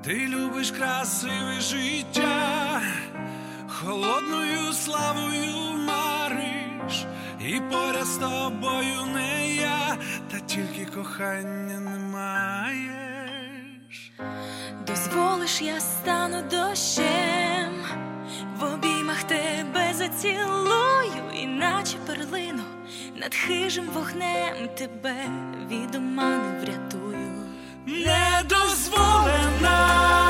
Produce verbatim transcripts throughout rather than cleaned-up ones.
Ти любиш красиве життя, холодною славою мариш, і поряд з тобою не я, та тільки кохання не маєш. Дозволиш, я стану дощем, в обіймах тебе зацілую, іначе перлину над хижим вогнем тебе від омани врятую. Недозволена,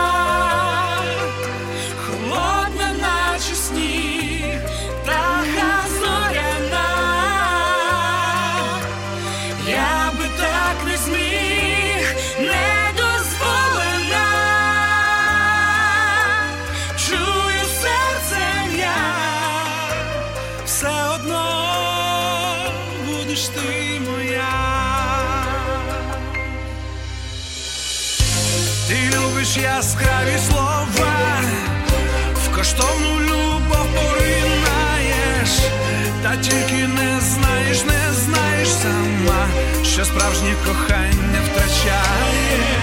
холодна, наче сніг, птаха зоряна, я би так не зміг. Недозволена, чую серцем я, все одно будеш ти моя. Ти любиш яскраві слова, в коштовну любов поринаєш, та тільки не знаєш, не знаєш сама, що справжнє кохання втрачає.